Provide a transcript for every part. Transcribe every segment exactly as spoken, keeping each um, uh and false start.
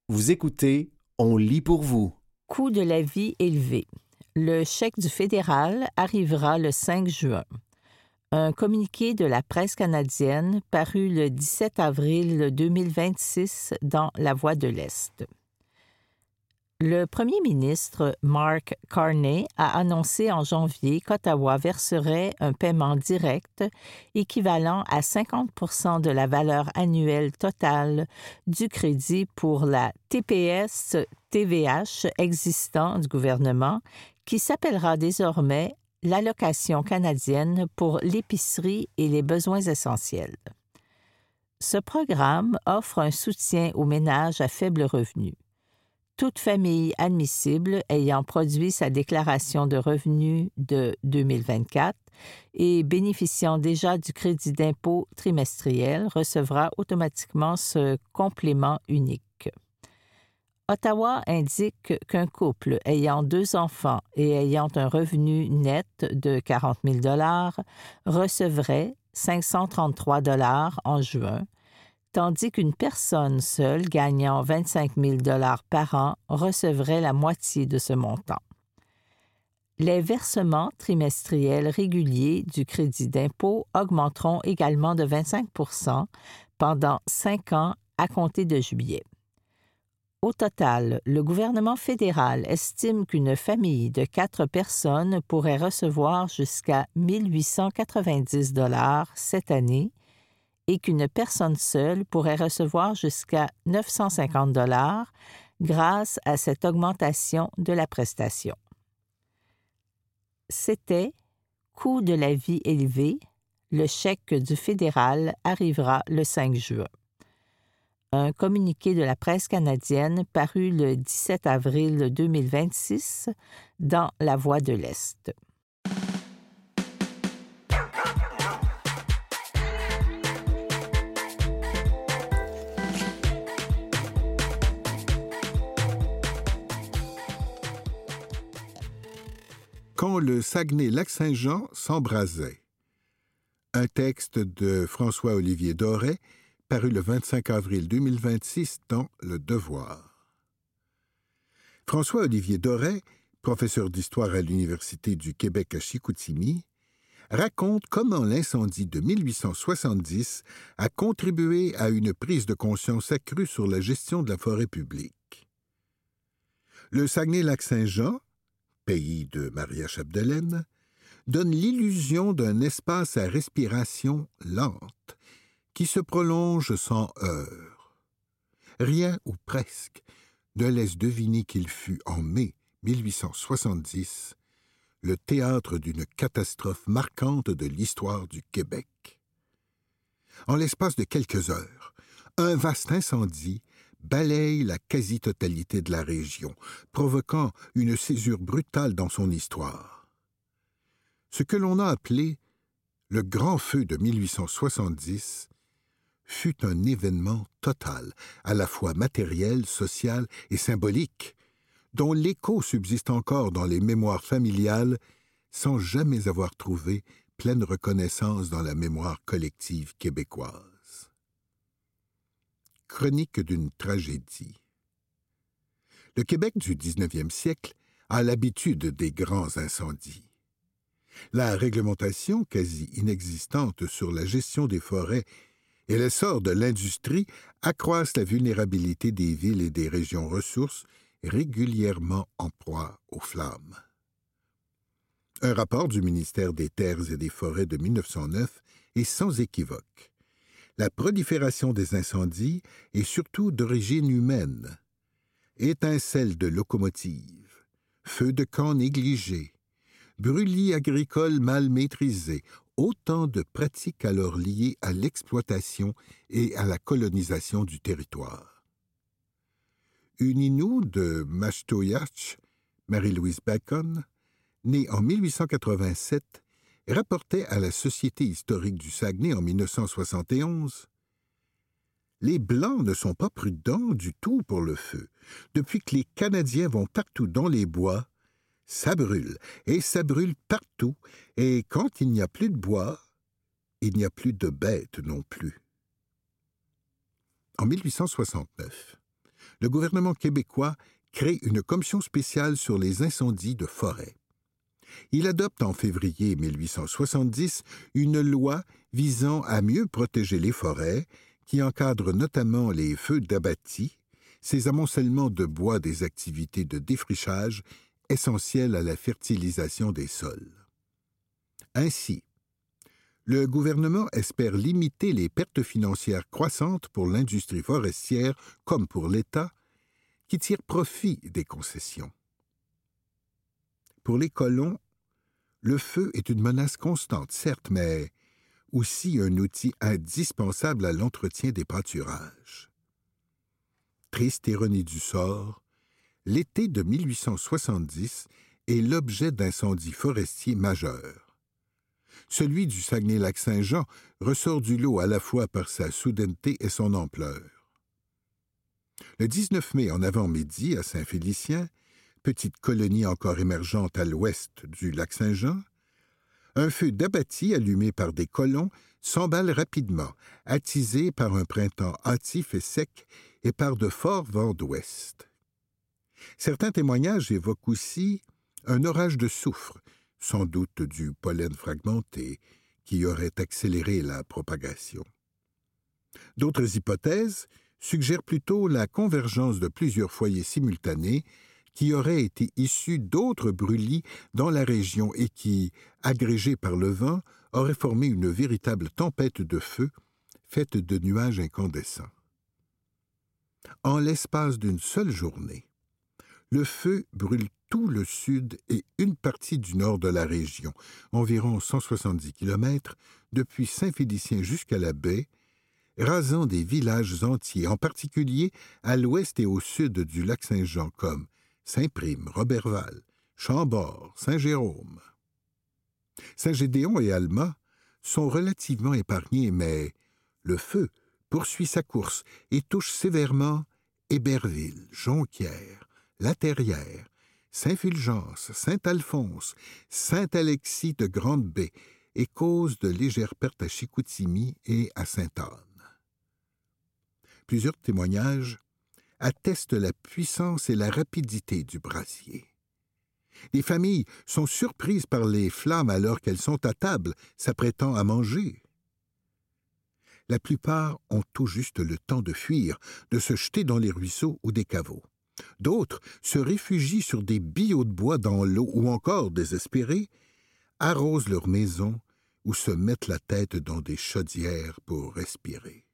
Vous écoutez, on lit pour vous. Coût de la vie élevé. Le chèque du fédéral arrivera le cinq juin. Un communiqué de la presse canadienne paru le dix-sept avril deux mille vingt-six dans La Voix de l'Est. Le premier ministre Mark Carney a annoncé en janvier qu'Ottawa verserait un paiement direct équivalent à cinquante pour cent de la valeur annuelle totale du crédit pour la T P S-T V H existant du gouvernement, qui s'appellera désormais l'allocation canadienne pour l'épicerie et les besoins essentiels. Ce programme offre un soutien aux ménages à faible revenu. Toute famille admissible ayant produit sa déclaration de revenus de deux mille vingt-quatre et bénéficiant déjà du crédit d'impôt trimestriel recevra automatiquement ce complément unique. Ottawa indique qu'un couple ayant deux enfants et ayant un revenu net de quarante mille dollars recevrait cinq cent trente-trois dollars en juin, tandis qu'une personne seule gagnant vingt-cinq mille dollars par an recevrait la moitié de ce montant. Les versements trimestriels réguliers du crédit d'impôt augmenteront également de vingt-cinq pour cent pendant cinq ans à compter de juillet. Au total, le gouvernement fédéral estime qu'une famille de quatre personnes pourrait recevoir jusqu'à mille huit cent quatre-vingt-dix dollars cette année et qu'une personne seule pourrait recevoir jusqu'à neuf cent cinquante dollars grâce à cette augmentation de la prestation. C'était « Coût de la vie élevé », le chèque du fédéral arrivera le cinq juin. Un communiqué de la presse canadienne paru le dix-sept avril deux mille vingt-six dans La Voix de l'Est. Quand le Saguenay-Lac-Saint-Jean s'embrasait. Un texte de François-Olivier Doré, paru le vingt-cinq avril deux mille vingt-six dans Le Devoir. François-Olivier Doré, professeur d'histoire à l'Université du Québec à Chicoutimi, raconte comment l'incendie de mille huit cent soixante-dix a contribué à une prise de conscience accrue sur la gestion de la forêt publique. Le Saguenay-Lac-Saint-Jean, pays de Maria Chapdelaine, donne l'illusion d'un espace à respiration lente qui se prolonge sans heurts. Rien ou presque ne laisse deviner qu'il fut en mai mille huit cent soixante-dix le théâtre d'une catastrophe marquante de l'histoire du Québec. En l'espace de quelques heures, un vaste incendie balaye la quasi-totalité de la région, provoquant une césure brutale dans son histoire. Ce que l'on a appelé le Grand Feu de mille huit cent soixante-dix fut un événement total, à la fois matériel, social et symbolique, dont l'écho subsiste encore dans les mémoires familiales sans jamais avoir trouvé pleine reconnaissance dans la mémoire collective québécoise. Chronique d'une tragédie. Le Québec du dix-neuvième siècle a l'habitude des grands incendies. La réglementation quasi inexistante sur la gestion des forêts et l'essor de l'industrie accroissent la vulnérabilité des villes et des régions ressources régulièrement en proie aux flammes. Un rapport du ministère des Terres et des Forêts de mille neuf cent neuf est sans équivoque. La prolifération des incendies est surtout d'origine humaine. Étincelles de locomotives, feux de camps négligés, brûlis agricoles mal maîtrisés, autant de pratiques alors liées à l'exploitation et à la colonisation du territoire. Une Innu de Mashtoyach, Marie-Louise Bacon, née en mille huit cent quatre-vingt-sept, rapportait à la Société historique du Saguenay en mille neuf cent soixante et onze « Les Blancs ne sont pas prudents du tout pour le feu. Depuis que les Canadiens vont partout dans les bois, ça brûle, et ça brûle partout, et quand il n'y a plus de bois, il n'y a plus de bêtes non plus. » En mille huit cent soixante-neuf, le gouvernement québécois crée une commission spéciale sur les incendies de forêt. Il adopte en février mille huit cent soixante-dix une loi visant à mieux protéger les forêts, qui encadre notamment les feux d'abatis, ces amoncellements de bois des activités de défrichage essentielles à la fertilisation des sols. Ainsi, le gouvernement espère limiter les pertes financières croissantes pour l'industrie forestière comme pour l'État, qui tire profit des concessions. Pour les colons, le feu est une menace constante, certes, mais aussi un outil indispensable à l'entretien des pâturages. Triste ironie du sort, l'été de mille huit cent soixante-dix est l'objet d'incendies forestiers majeurs. Celui du Saguenay-Lac-Saint-Jean ressort du lot à la fois par sa soudaineté et son ampleur. Le dix-neuf mai en avant-midi, à Saint-Félicien, petite colonie encore émergente à l'ouest du lac Saint-Jean, un feu d'abatis allumé par des colons s'emballe rapidement, attisé par un printemps hâtif et sec et par de forts vents d'ouest. Certains témoignages évoquent aussi un orage de soufre, sans doute du pollen fragmenté, qui aurait accéléré la propagation. D'autres hypothèses suggèrent plutôt la convergence de plusieurs foyers simultanés qui auraient été issus d'autres brûlis dans la région et qui, agrégés par le vent, auraient formé une véritable tempête de feu faite de nuages incandescents. En l'espace d'une seule journée, le feu brûle tout le sud et une partie du nord de la région, environ cent soixante-dix kilomètres, depuis Saint-Félicien jusqu'à la baie, rasant des villages entiers, en particulier à l'ouest et au sud du lac Saint-Jean, comme Saint-Prime, Roberval, Chambord, Saint-Jérôme. Saint-Gédéon et Alma sont relativement épargnés, mais le feu poursuit sa course et touche sévèrement Héberville, Jonquière, La Terrière, Saint-Fulgence, Saint-Alphonse, Saint-Alexis de Grande-Baie et cause de légères pertes à Chicoutimi et à Sainte-Anne. Plusieurs témoignages attestent la puissance et la rapidité du brasier. Les familles sont surprises par les flammes alors qu'elles sont à table, s'apprêtant à manger. La plupart ont tout juste le temps de fuir, de se jeter dans les ruisseaux ou des caveaux. D'autres se réfugient sur des billots de bois dans l'eau ou encore, désespérés, arrosent leur maison ou se mettent la tête dans des chaudières pour respirer.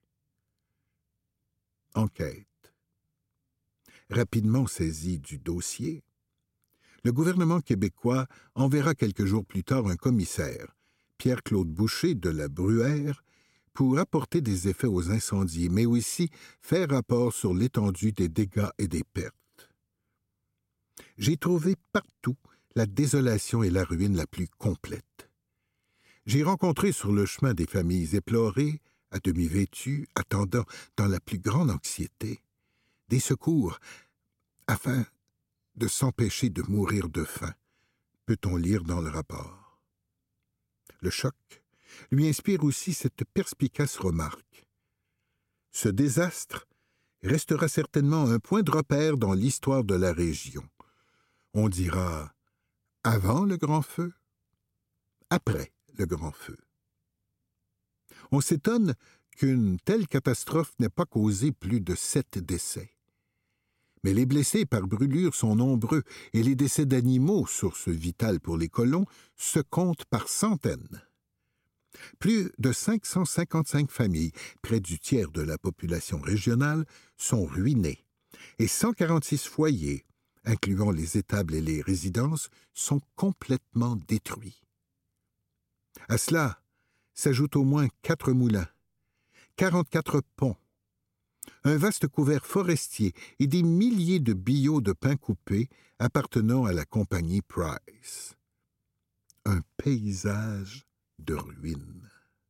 Enquête. Rapidement saisi du dossier, le gouvernement québécois enverra quelques jours plus tard un commissaire, Pierre-Claude Boucher de la Bruyère, pour apporter des effets aux incendies, mais aussi faire rapport sur l'étendue des dégâts et des pertes. J'ai trouvé partout la désolation et la ruine la plus complète. J'ai rencontré sur le chemin des familles éplorées, à demi vêtues, attendant dans la plus grande anxiété des secours afin de s'empêcher de mourir de faim, peut-on lire dans le rapport. Le choc lui inspire aussi cette perspicace remarque. Ce désastre restera certainement un point de repère dans l'histoire de la région. On dira avant le grand feu, après le grand feu. On s'étonne qu'une telle catastrophe n'ait pas causé plus de sept décès. Mais les blessés par brûlure sont nombreux et les décès d'animaux, source vitale pour les colons, se comptent par centaines. Plus de cinq cent cinquante-cinq familles, près du tiers de la population régionale, sont ruinées et cent quarante-six foyers, incluant les étables et les résidences, sont complètement détruits. À cela s'ajoutent au moins quatre moulins, quarante-quatre ponts, un vaste couvert forestier et des milliers de billots de pin coupé appartenant à la compagnie Price. Un paysage de ruines.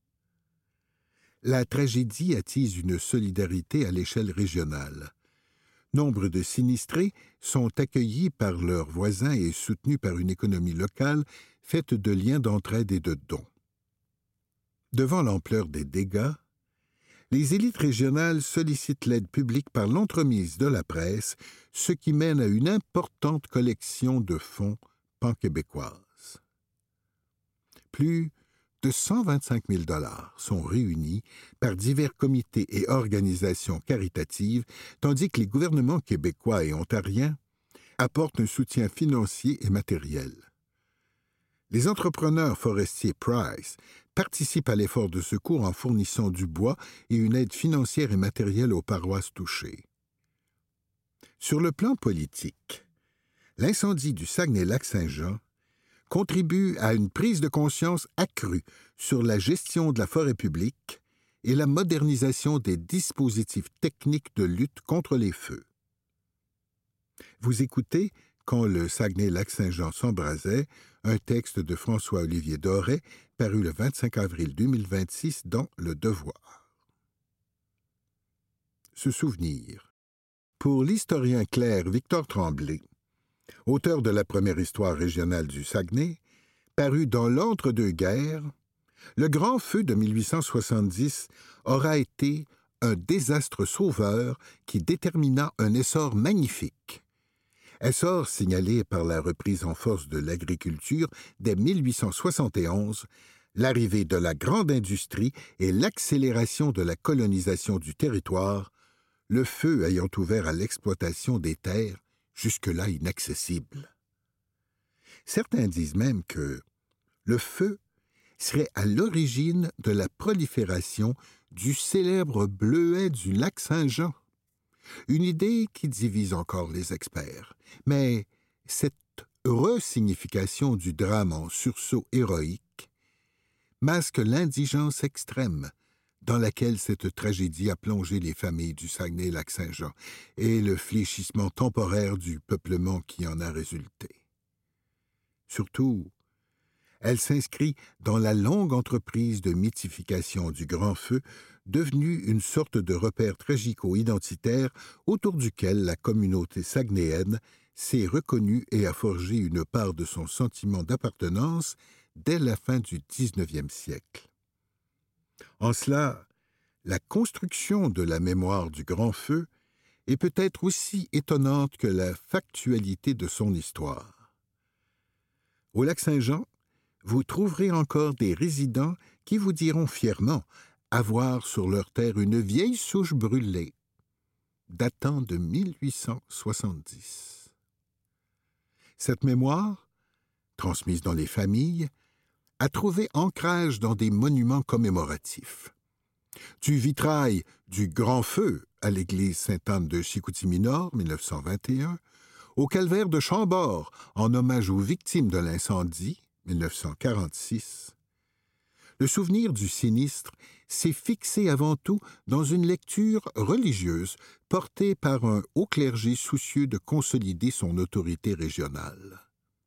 La tragédie attise une solidarité à l'échelle régionale. Nombre de sinistrés sont accueillis par leurs voisins et soutenus par une économie locale faite de liens d'entraide et de dons. Devant l'ampleur des dégâts, Les élites régionales sollicitent l'aide publique par l'entremise de la presse, ce qui mène à une importante collection de fonds pan-québécoises. Plus de cent vingt-cinq mille dollars sont réunis par divers comités et organisations caritatives, tandis que les gouvernements québécois et ontariens apportent un soutien financier et matériel. Les entrepreneurs forestiers Price participent à l'effort de secours en fournissant du bois et une aide financière et matérielle aux paroisses touchées. Sur le plan politique, l'incendie du Saguenay-Lac-Saint-Jean contribue à une prise de conscience accrue sur la gestion de la forêt publique et la modernisation des dispositifs techniques de lutte contre les feux. Vous écoutez « Quand le Saguenay-Lac-Saint-Jean s'embrasait », un texte de François-Olivier Doré, paru le vingt-cinq avril deux mille vingt-six dans Le Devoir. Se souvenir. Pour l'historien clerc Victor Tremblay, auteur de la première histoire régionale du Saguenay, paru dans l'entre-deux-guerres, le grand feu de mille huit cent soixante-dix aura été un désastre sauveur qui détermina un essor magnifique. Essor signalé par la reprise en force de l'agriculture dès mille huit cent soixante et onze, l'arrivée de la grande industrie et l'accélération de la colonisation du territoire, le feu ayant ouvert à l'exploitation des terres jusque-là inaccessibles. Certains disent même que le feu serait à l'origine de la prolifération du célèbre bleuet du lac Saint-Jean. Une idée qui divise encore les experts, mais cette resignification du drame en sursaut héroïque masque l'indigence extrême dans laquelle cette tragédie a plongé les familles du Saguenay-Lac-Saint-Jean et le fléchissement temporaire du peuplement qui en a résulté. Surtout, elle s'inscrit dans la longue entreprise de mythification du grand feu, devenue une sorte de repère tragico-identitaire autour duquel la communauté saguenayenne s'est reconnue et a forgé une part de son sentiment d'appartenance dès la fin du dix-neuvième siècle. En cela, la construction de la mémoire du grand feu est peut-être aussi étonnante que la factualité de son histoire. Au lac Saint-Jean, vous trouverez encore des résidents qui vous diront fièrement avoir sur leur terre une vieille souche brûlée, datant de mille huit cent soixante-dix. Cette mémoire, transmise dans les familles, a trouvé ancrage dans des monuments commémoratifs. Du vitrail du Grand Feu à l'église Sainte-Anne de Chicoutimi-Nord, mille neuf cent vingt et un, au calvaire de Chambord, en hommage aux victimes de l'incendie, mille neuf cent quarante-six, le souvenir du sinistre s'est fixé avant tout dans une lecture religieuse portée par un haut clergé soucieux de consolider son autorité régionale.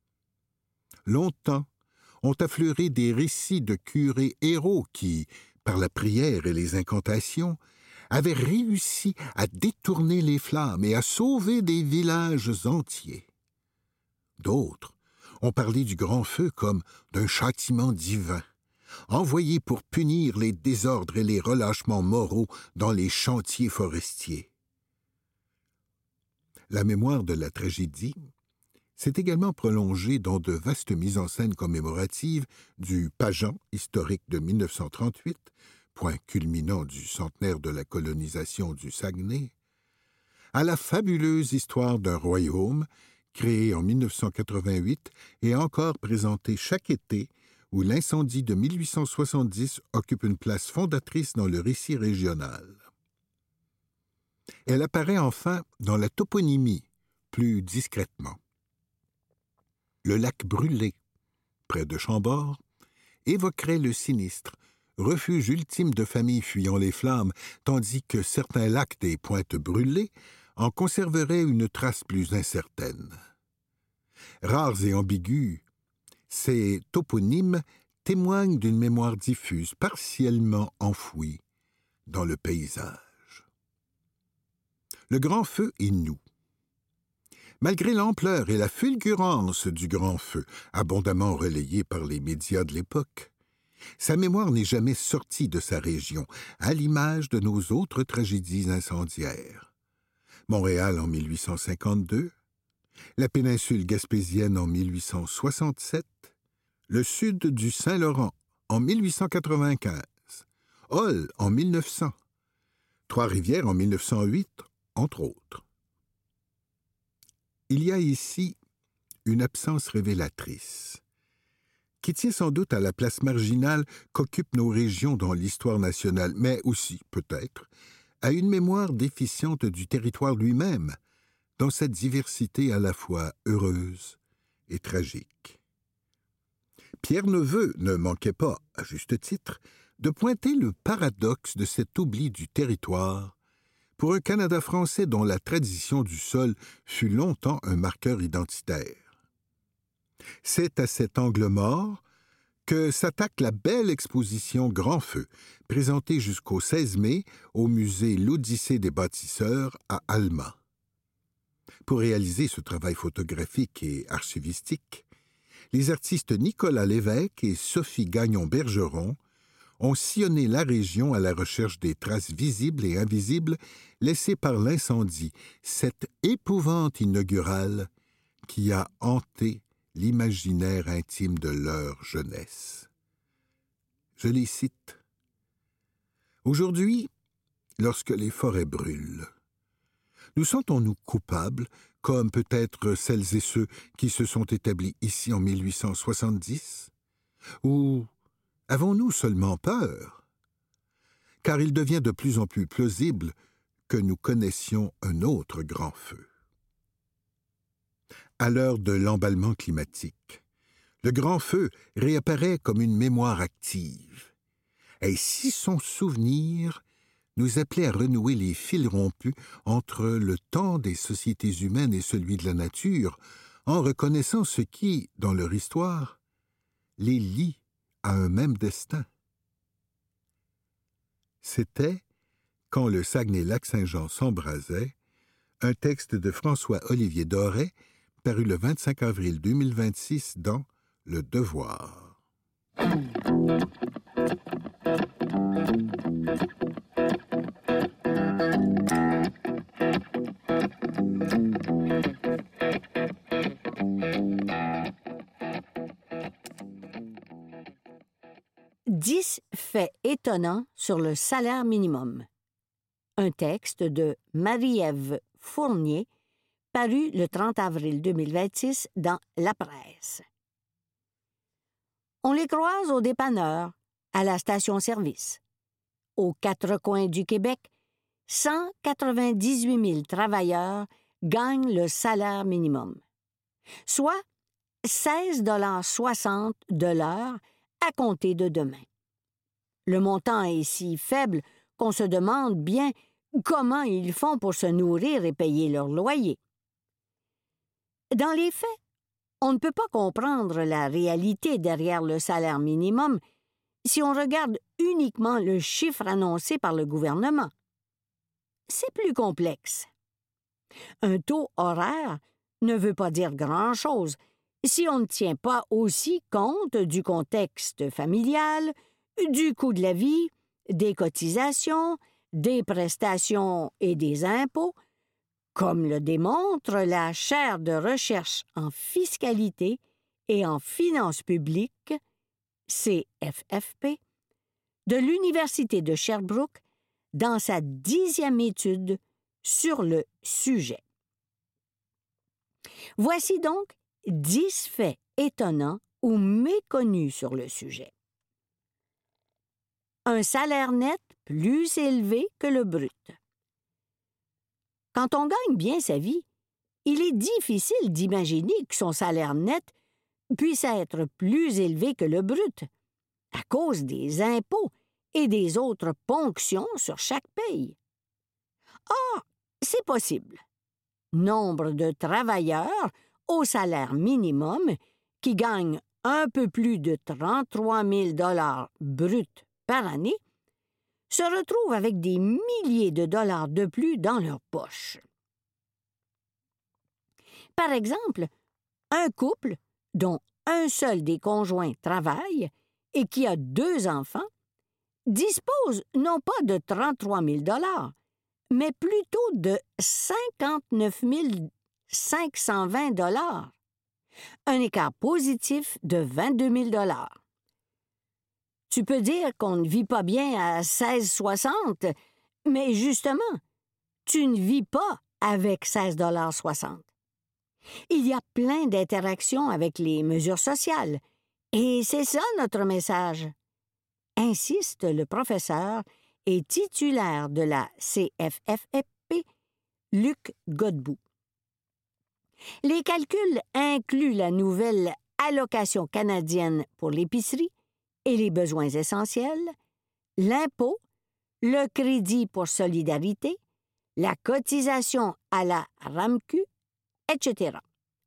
Longtemps ont affleuré des récits de curés héros qui, par la prière et les incantations, avaient réussi à détourner les flammes et à sauver des villages entiers. D'autres ont parlé du grand feu comme d'un châtiment divin, envoyé pour punir les désordres et les relâchements moraux dans les chantiers forestiers. La mémoire de la tragédie s'est également prolongée dans de vastes mises en scène commémoratives du Pageant historique de mille neuf cent trente-huit, point culminant du centenaire de la colonisation du Saguenay, à la fabuleuse histoire d'un royaume créé en mille neuf cent quatre-vingt-huit et encore présenté chaque été, où l'incendie de mille huit cent soixante-dix occupe une place fondatrice dans le récit régional. Elle apparaît enfin dans la toponymie, plus discrètement. Le lac brûlé, près de Chambord, évoquerait le sinistre, refuge ultime de familles fuyant les flammes, tandis que certains lacs des Pointes brûlées en conserveraient une trace plus incertaine. Rares et ambigus, ces toponymes témoignent d'une mémoire diffuse, partiellement enfouie dans le paysage. Le grand feu est nous. Malgré l'ampleur et la fulgurance du grand feu, abondamment relayé par les médias de l'époque, Sa mémoire n'est jamais sortie de sa région, à l'image de nos autres tragédies incendiaires. Montréal en mille huit cent cinquante-deux, la péninsule gaspésienne en mille huit cent soixante-sept, le sud du Saint-Laurent en mille huit cent quatre-vingt-quinze, Hall en mille neuf cents, Trois-Rivières en mille neuf cent huit, entre autres. Il y a ici une absence révélatrice, qui tient sans doute à la place marginale qu'occupent nos régions dans l'histoire nationale, mais aussi, peut-être, à une mémoire déficiente du territoire lui-même, dans sa diversité à la fois heureuse et tragique. Pierre Neveu ne manquait pas, à juste titre, de pointer le paradoxe de cet oubli du territoire pour un Canada français dont la tradition du sol fut longtemps un marqueur identitaire. C'est à cet angle mort que s'attaque la belle exposition Grand Feu, présentée jusqu'au seize mai au musée L'Odyssée des bâtisseurs à Alma. Pour réaliser ce travail photographique et archivistique, les artistes Nicolas Lévesque et Sophie Gagnon-Bergeron ont sillonné la région à la recherche des traces visibles et invisibles laissées par l'incendie, cette épouvante inaugurale qui a hanté l'imaginaire intime de leur jeunesse. Je les cite. « Aujourd'hui, lorsque les forêts brûlent, nous sentons-nous coupables, comme peut-être celles et ceux qui se sont établis ici en mille huit cent soixante-dix? Ou avons-nous seulement peur? Car il devient de plus en plus plausible que nous connaissions un autre grand feu. » À l'heure de l'emballement climatique, le grand feu réapparaît comme une mémoire active. Et si son souvenir nous appelait à renouer les fils rompus entre le temps des sociétés humaines et celui de la nature, en reconnaissant ce qui, dans leur histoire, les lie à un même destin. C'était, quand le Saguenay-Lac-Saint-Jean s'embrasait, un texte de François-Olivier Doré, paru le vingt-cinq avril deux mille vingt-six dans Le Devoir. Dix faits étonnants sur le salaire minimum. Un texte de Marie-Ève Fournier, paru le trente avril deux mille vingt-six dans La Presse. On les croise au dépanneur, à la station-service. Aux quatre coins du Québec, cent quatre-vingt-dix-huit mille travailleurs gagnent le salaire minimum, soit seize dollars soixante de l'heure à compter de demain. Le montant est si faible qu'on se demande bien comment ils font pour se nourrir et payer leur loyer. Dans les faits, on ne peut pas comprendre la réalité derrière le salaire minimum si on regarde uniquement le chiffre annoncé par le gouvernement. C'est plus complexe. Un taux horaire ne veut pas dire grand-chose si on ne tient pas aussi compte du contexte familial, du coût de la vie, des cotisations, des prestations et des impôts, comme le démontre la chaire de recherche en fiscalité et en finances publiques, C F F P, de l'Université de Sherbrooke dans sa dixième étude sur le sujet. Voici donc dix faits étonnants ou méconnus sur le sujet. Un salaire net plus élevé que le brut. Quand on gagne bien sa vie, il est difficile d'imaginer que son salaire net puisse être plus élevé que le brut, à cause des impôts et des autres ponctions sur chaque paye. Or, c'est possible. Nombre de travailleurs au salaire minimum qui gagnent un peu plus de trente-trois mille dollars bruts par année se retrouvent avec des milliers de dollars de plus dans leur poche. Par exemple, un couple dont un seul des conjoints travaille et qui a deux enfants dispose non pas de trente-trois mille dollars, mais plutôt de cinquante-neuf mille cinq cent vingt dollars, un écart positif de vingt-deux mille dollars. Tu peux dire qu'on ne vit pas bien à seize soixante, mais justement, tu ne vis pas avec seize dollars soixante. Il y a plein d'interactions avec les mesures sociales, et c'est ça notre message, insiste le professeur et titulaire de la C F F P, Luc Godbout. Les calculs incluent la nouvelle allocation canadienne pour l'épicerie et les besoins essentiels, l'impôt, le crédit pour solidarité, la cotisation à la R A M Q, et cetera.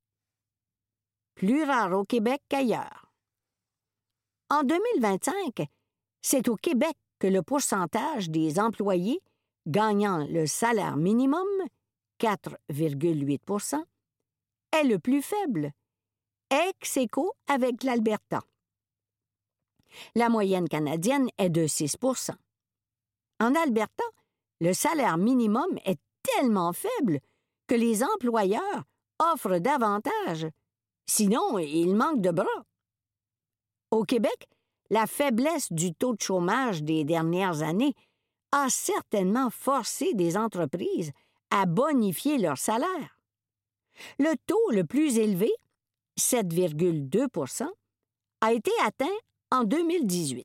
Plus rare au Québec qu'ailleurs. En deux mille vingt-cinq, c'est au Québec que le pourcentage des employés gagnant le salaire minimum, quatre virgule huit pour cent, est le plus faible, ex aequo avec l'Alberta. La moyenne canadienne est de six pour cent. En Alberta, le salaire minimum est tellement faible que les employeurs offrent davantage, sinon il manque de bras. Au Québec, la faiblesse du taux de chômage des dernières années a certainement forcé des entreprises à bonifier leur salaire. Le taux le plus élevé, sept virgule deux pour cent, a été atteint en deux mille dix-huit.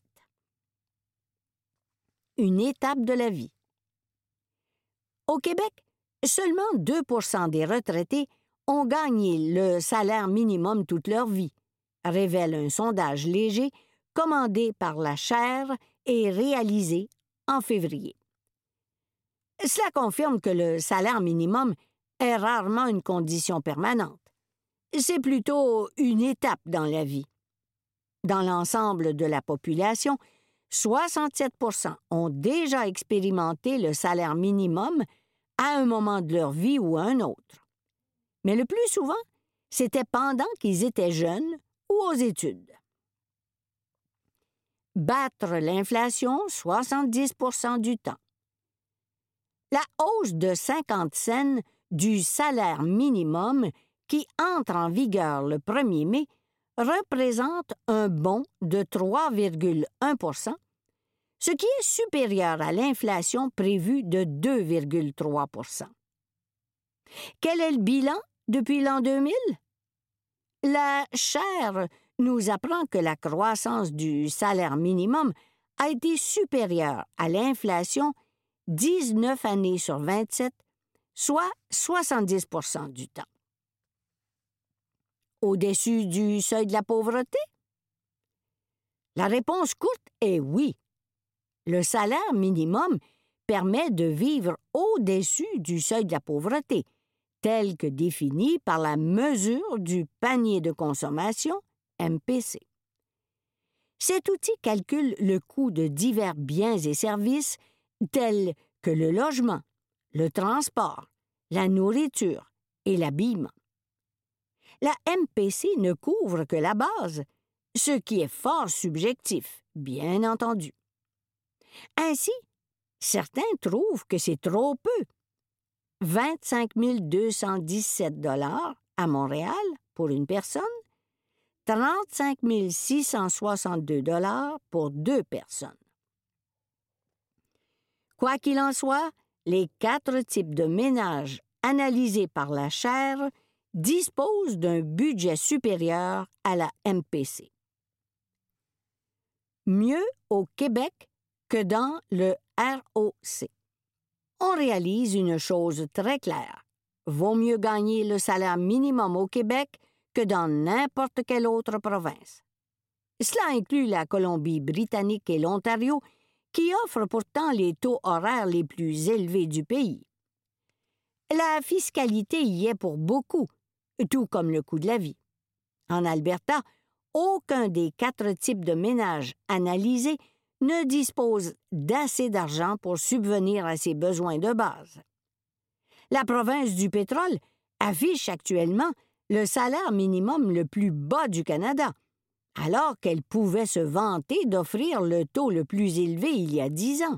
Une étape de la vie. Au Québec, seulement deux pour cent des retraités ont gagné le salaire minimum toute leur vie, révèle un sondage léger commandé par la Chaire et réalisé en février. Cela confirme que le salaire minimum est rarement une condition permanente. C'est plutôt une étape dans la vie. Dans l'ensemble de la population, soixante-sept pour cent ont déjà expérimenté le salaire minimum à un moment de leur vie ou à un autre. Mais le plus souvent, c'était pendant qu'ils étaient jeunes ou aux études. Battre l'inflation soixante-dix pour cent du temps. La hausse de cinquante cents du salaire minimum qui entre en vigueur le premier mai représente un bond de trois virgule un pour cent, ce qui est supérieur à l'inflation prévue de deux virgule trois pour cent. Quel est le bilan depuis l'an deux mille? La Chaire nous apprend que la croissance du salaire minimum a été supérieure à l'inflation dix-neuf années sur vingt-sept, soit soixante-dix pour cent du temps. Au-dessus du seuil de la pauvreté? La réponse courte est oui. Le salaire minimum permet de vivre au-dessus du seuil de la pauvreté, tel que défini par la mesure du panier de consommation, M P C. Cet outil calcule le coût de divers biens et services tels que le logement, le transport, la nourriture et l'habillement. La M P C ne couvre que la base, ce qui est fort subjectif, bien entendu. Ainsi, certains trouvent que c'est trop peu. vingt-cinq mille deux cent dix-sept dollars à Montréal pour une personne, trente-cinq mille six cent soixante-deux dollars pour deux personnes. Quoi qu'il en soit, les quatre types de ménages analysés par la Chaire disposent d'un budget supérieur à la M P C. Mieux au Québec que dans le R O C. On réalise une chose très claire. Vaut mieux gagner le salaire minimum au Québec que dans n'importe quelle autre province. Cela inclut la Colombie-Britannique et l'Ontario, qui offrent pourtant les taux horaires les plus élevés du pays. La fiscalité y est pour beaucoup, tout comme le coût de la vie. En Alberta, aucun des quatre types de ménages analysés ne dispose d'assez d'argent pour subvenir à ses besoins de base. La province du pétrole affiche actuellement le salaire minimum le plus bas du Canada, alors qu'elle pouvait se vanter d'offrir le taux le plus élevé il y a dix ans.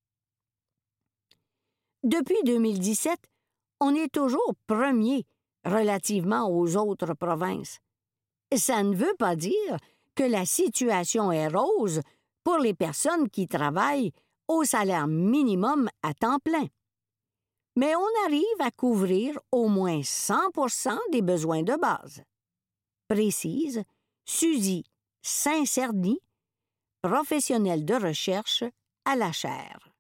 Depuis deux mille dix-sept, on est toujours premier relativement aux autres provinces. Ça ne veut pas dire que la situation est rose pour les personnes qui travaillent au salaire minimum à temps plein. Mais on arrive à couvrir au moins cent pour cent des besoins de base, précise Suzy Saint-Cerny, professionnelle de recherche à la chaire.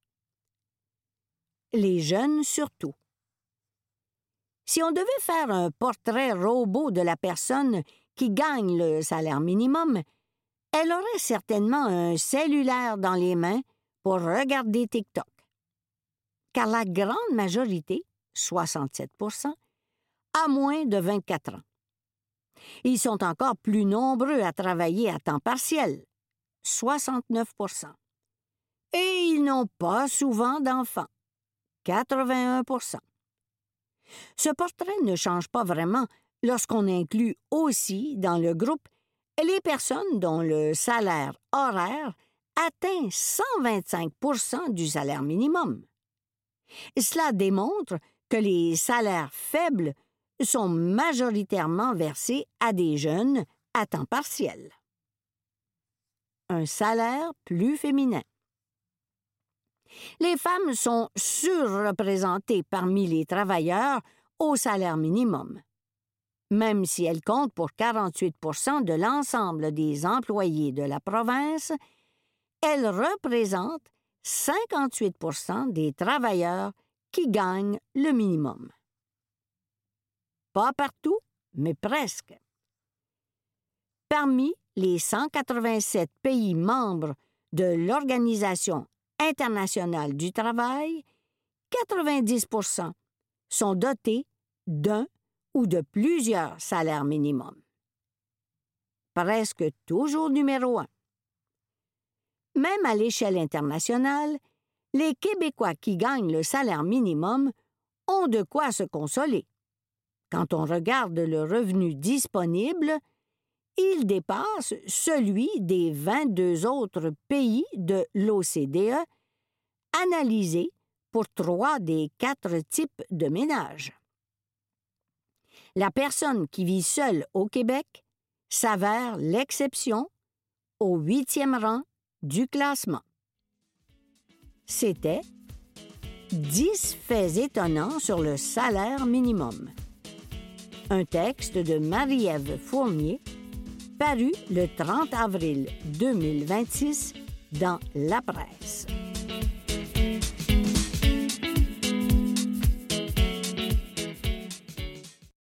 Les jeunes surtout. Si on devait faire un portrait robot de la personne qui gagne le salaire minimum, elle aurait certainement un cellulaire dans les mains pour regarder TikTok. Car la grande majorité, soixante-sept pour cent, a moins de vingt-quatre ans. Ils sont encore plus nombreux à travailler à temps partiel, soixante-neuf pour cent. Et ils n'ont pas souvent d'enfants, quatre-vingt-un pour cent. Ce portrait ne change pas vraiment lorsqu'on inclut aussi dans le groupe les personnes dont le salaire horaire atteint cent vingt-cinq pour cent du salaire minimum. Cela démontre que les salaires faibles sont majoritairement versés à des jeunes à temps partiel. Un salaire plus féminin. Les femmes sont surreprésentées parmi les travailleurs au salaire minimum. Même si elles comptent pour quarante-huit pour cent de l'ensemble des employés de la province, elles représentent cinquante-huit pour cent des travailleurs qui gagnent le minimum. Pas partout, mais presque. Parmi les cent quatre-vingt-sept pays membres de l'Organisation internationale du travail, quatre-vingt-dix pour cent sont dotés d'un ou de plusieurs salaires minimums. Presque toujours numéro un. Même à l'échelle internationale, les Québécois qui gagnent le salaire minimum ont de quoi se consoler. Quand on regarde le revenu disponible, il dépasse celui des vingt-deux autres pays de l'O C D E, analysés pour trois des quatre types de ménages. La personne qui vit seule au Québec s'avère l'exception au huitième rang du classement. C'était dix faits étonnants sur le salaire minimum. Un texte de Marie-Ève Fournier, paru le trente avril deux mille vingt-six dans La Presse.